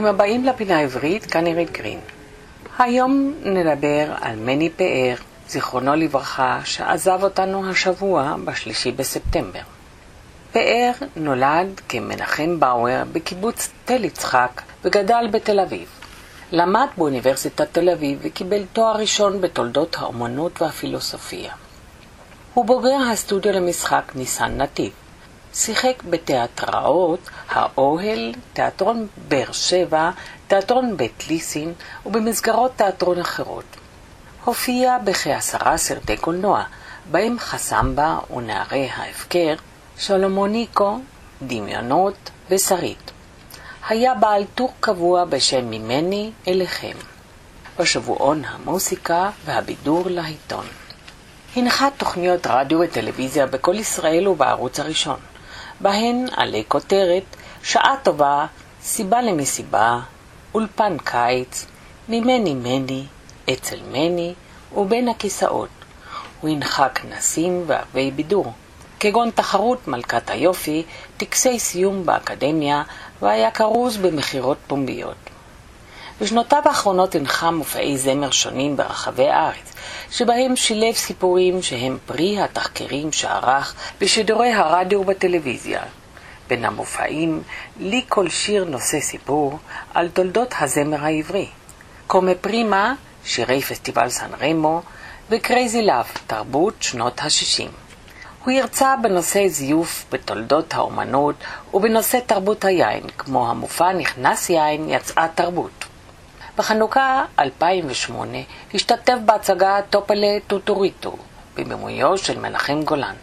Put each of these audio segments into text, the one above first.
ברוכים הבאים לפינה העברית, כאן עירית גרין. היום נדבר על מני פאר, זיכרונו לברכה, שעזב אותנו השבוע ב3 בספטמבר. פאר נולד כמנחם באואר בקיבוץ תל יצחק וגדל בתל אביב. למד באוניברסיטת תל אביב וקיבל תואר ראשון בתולדות האומנות והפילוסופיה. הוא בוגר הסטודיו למשחק ניסן נתיב. שיחק בתיאטראות, האוהל, תיאטרון באר שבע, תיאטרון בית ליסין ובמסגרות תיאטרון אחרות. הופיע בכ10 סרטי קולנוע, בהם חסמבה ונערי ההפקר, שלומוניקו, דמיונות ושרית. היה בעל טור קבוע בשם ממני אליכם, בשבועון המוסיקה והבידור לעיתון. הנחה תוכניות רדיו וטלוויזיה בכל ישראל ובערוץ הראשון, בהן עלי כותרת, שעה טובה, סיבה למסיבה, אולפן קיץ, ממני מני, אצל מני ובין הכיסאות. הוא הנחה כנסים וערבי בידור, כגון תחרות מלכת היופי, טקסי סיום באקדמיה, והיה קרוז במחירות פומביות. בשנותיו האחרונות הנחה מופעי זמר שונים ברחבי הארץ, שבהם שילב סיפורים שהם פרי התחקירים שערך בשידורי הרדיו ובטלוויזיה. בין המופעים, לי כל שיר נושא סיפור על תולדות הזמר העברי. קומה פרימה, שירי פסטיבל סן רמו, וקרייזי לאב, תרבות שנות ה-60. הוא הרצה בנושא זיוף בתולדות האומנות ובנושא תרבות היין, כמו המופע נכנס יין יצאה תרבות. בחנוכה 2008 השתתף בהצגה טופלה טוטוריטו, בבימויו של מנחם גולן.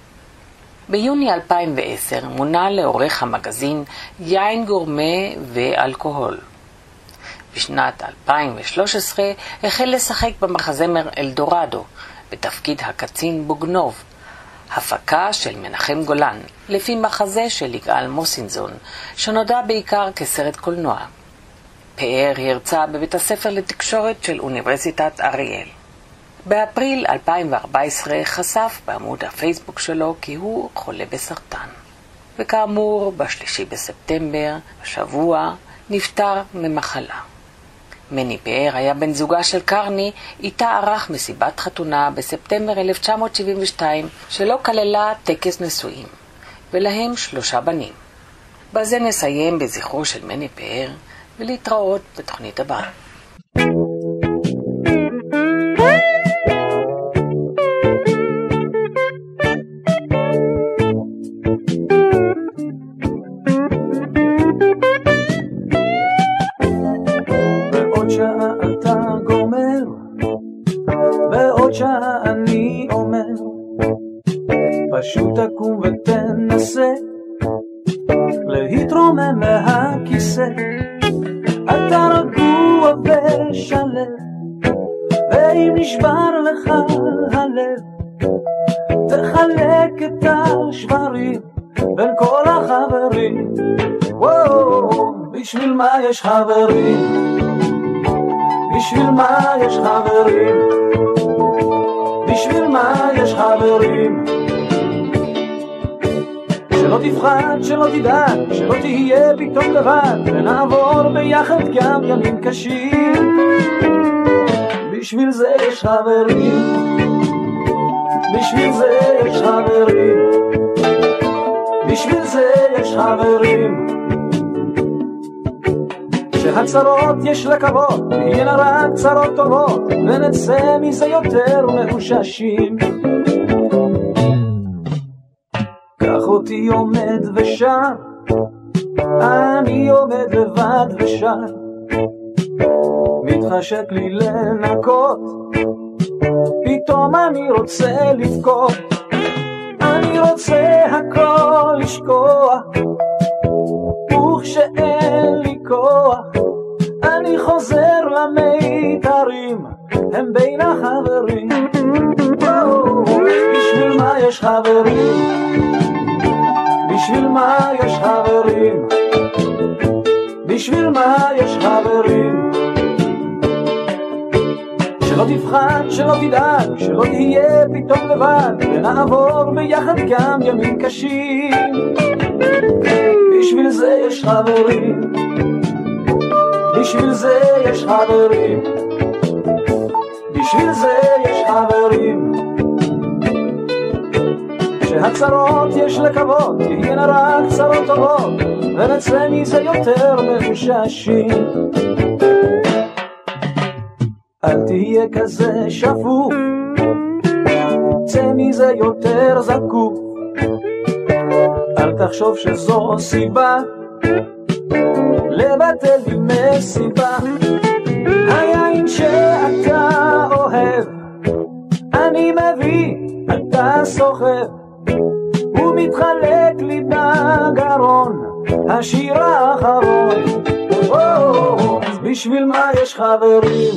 ביוני 2010 מונה לעורך המגזין יין גורמה ואלכוהול. בשנת 2013 החל לשחק במחזמר אלדורדו, בתפקיד הקצין בוגנוב, הפקה של מנחם גולן, לפי מחזה של יגאל מוסינזון, שנודע בעיקר כסרט קולנוע. פאר הרצה בבית הספר לתקשורת של אוניברסיטת אריאל. באפריל 2014 חשף בעמוד הפייסבוק שלו כי הוא חולה בסרטן. וכאמור, ב3 בספטמבר, השבוע, נפטר ממחלה. מני פאר היה בן זוגה של קרני, איתה ערך מסיבת חתונה בספטמבר 1972, שלא כללה טקס נישואים, ולהם 3 בנים. בזה נסיים בזכרו של מני פאר, ולהתראות בתוכנית הבאה. בעוד שעה אתה גומר, בעוד שעה אני אומר, פשוט תקום ותנסה להתרומם מהכיסא. אתה רגוע ושלב, ואם נשבר לך הלב, תחלק את השברים בין כל החברים. וואו, בשביל מה יש חברים? בשביל מה יש חברים? בשביל מה יש חברים? שלא תפחד, שלא תדאג, שלא תהיה פתאום לבד, ונעבור ביחד גם ימים קשים. בשביל זה יש חברים, בשביל זה יש חברים, בשביל זה יש חברים. שהצרות יש לקוות, תהיינה רק צרות טובות, ונצא מזה יותר מאוששים. קח אותי עומד ושר, אני עומד לבד ושר, מתחשק לי לנקות, פתאום אני רוצה לבכות, אני רוצה הכל לשכוח, וכשאין לי כוח אני חוזר למיתרים, הם בין החברים. בשביל מה יש חברים? בשביל מה יש חברים? בשביל מה יש חברים? שלא תפחד, שלא תדאג, שלא תהיה פתאום לבד, ונעבור ביחד גם ימים קשים. בשביל זה יש חברים, בשביל זה יש חברים, בשביל זה יש חברים. שהצרות יש לקוות, תהיינה רק צרות טובות, ונצא מזה יותר מחוששים. אל תהיה כזה שפוף, צא מזה יותר זקוף. אל תחשוב שזו סיבה לבטל לי מסיבה. היין שאתה אוהב אני מביא, אתה סוחב, הוא מתחלק לי בגרון, השיר האחרון. אז בשביל מה יש חברים?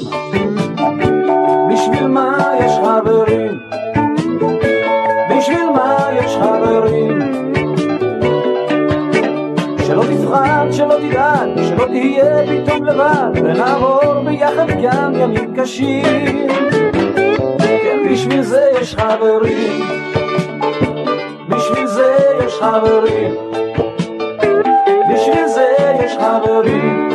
בשביל מה יש חברים? בשביל מה יש חברים? שלא תפחד, שלא תדאג, שלא תהיה פתאום לבד, ונעבור ביחד גם ימים קשים. כן, בשביל זה יש חברים, בשביל זה יש חברים, בשביל זה יש חברים.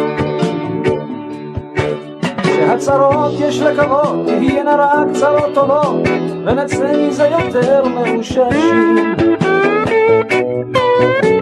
שהצרות יש לקוות, תהיינה רק צרות טובות, ונצא מזה יותר מחוששים.